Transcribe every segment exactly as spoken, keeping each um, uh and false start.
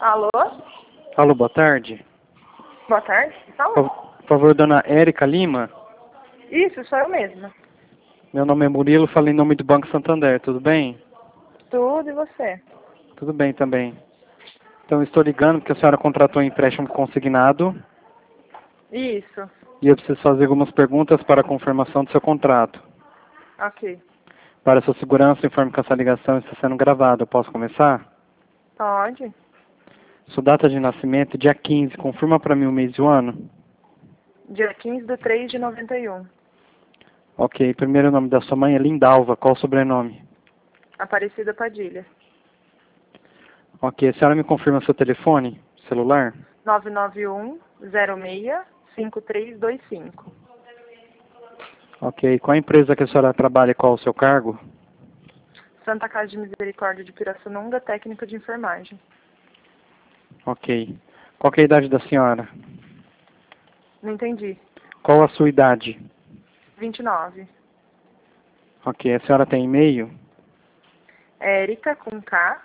Alô? Alô, boa tarde. Boa tarde. Fala. Por por favor, dona Érica Lima. Isso, sou eu mesma. Meu nome é Murilo, falo em nome do Banco Santander, tudo bem? Tudo e você? Tudo bem também. Então, estou ligando porque a senhora contratou um empréstimo consignado Isso. e eu preciso fazer algumas perguntas para a confirmação do seu contrato. Ok. Para a sua segurança, informe que essa ligação está sendo gravada. Eu posso começar? Pode. Sua data de nascimento, dia quinze. Confirma para mim o mês e o ano. Dia quinze de três de noventa e um. Ok. Primeiro nome da sua mãe é Lindalva. Qual o sobrenome? Aparecida Padilha. Ok. A senhora me confirma seu telefone celular? nove nove um, zero seis, cinco três dois cinco. Ok. Qual a empresa que a senhora trabalha e qual o seu cargo? Santa Casa de Misericórdia de Pirassununga, técnico de enfermagem. Ok. Qual que é a idade da senhora? Não entendi. Qual a sua idade? vinte e nove. Ok. A senhora tem e-mail? Érica com K,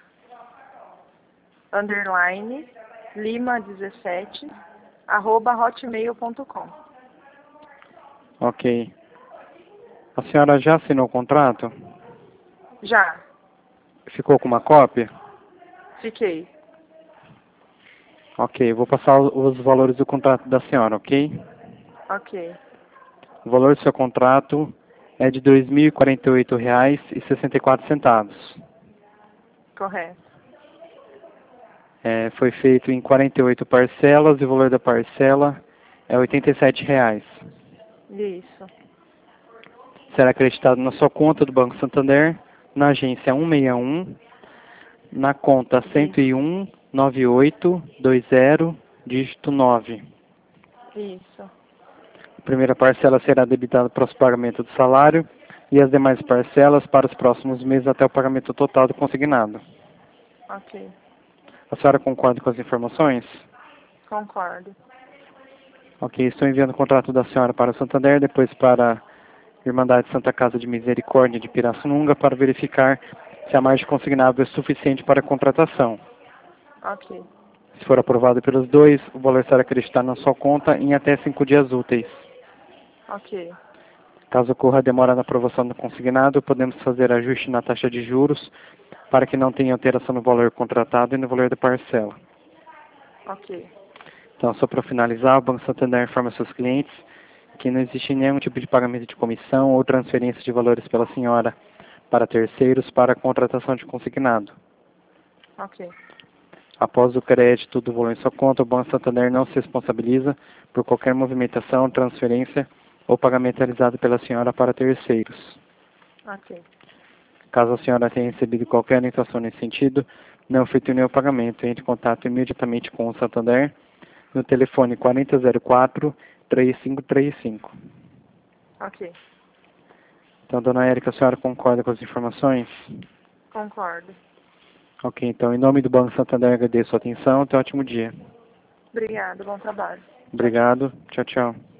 underline, lima dezessete, arroba hotmail ponto com. Ok. A senhora já assinou o contrato? Já. Ficou com uma cópia? Fiquei. Ok. Vou passar os valores do contrato da senhora, ok? Ok. O valor do seu contrato é de dois mil e quarenta e oito reais e sessenta e quatro centavos. Correto. É, foi feito em quarenta e oito parcelas e o valor da parcela é oitenta e sete reais. Isso. Será acreditado na sua conta do Banco Santander, na agência cento e sessenta e um, na conta cento e um, noventa e oito, vinte, dígito nove. Isso. A primeira parcela será debitada para o pagamento do salário e as demais parcelas para os próximos meses até o pagamento total do consignado. Ok. A senhora concorda com as informações? Concordo. Ok, estou enviando o contrato da senhora para o Santander, depois para a Irmandade Santa Casa de Misericórdia de Pirassununga para verificar se a margem consignável é suficiente para a contratação. Ok. Se for aprovado pelos dois, o valor será acreditado na sua conta em até cinco dias úteis. Ok. Caso ocorra demora na aprovação do consignado, podemos fazer ajuste na taxa de juros para que não tenha alteração no valor contratado e no valor da parcela. Ok. Então, só para finalizar, o Banco Santander informa seus clientes que não existe nenhum tipo de pagamento de comissão ou transferência de valores pela senhora para terceiros para a contratação de consignado. Ok. Após o crédito do valor em sua conta, o Banco Santander não se responsabiliza por qualquer movimentação, transferência ou pagamento realizado pela senhora para terceiros. Ok. Caso a senhora tenha recebido qualquer orientação nesse sentido, não efetue nenhum pagamento, entre em contato imediatamente com o Santander no telefone quarenta zero quatro, três cinco três cinco. Ok. Então, dona Érica, a senhora concorda com as informações? Concordo. Ok, então, em nome do Banco Santander, agradeço a atenção. Tenha um ótimo dia. Obrigada. Bom trabalho. Tchau, tchau. Obrigado. Tchau, tchau.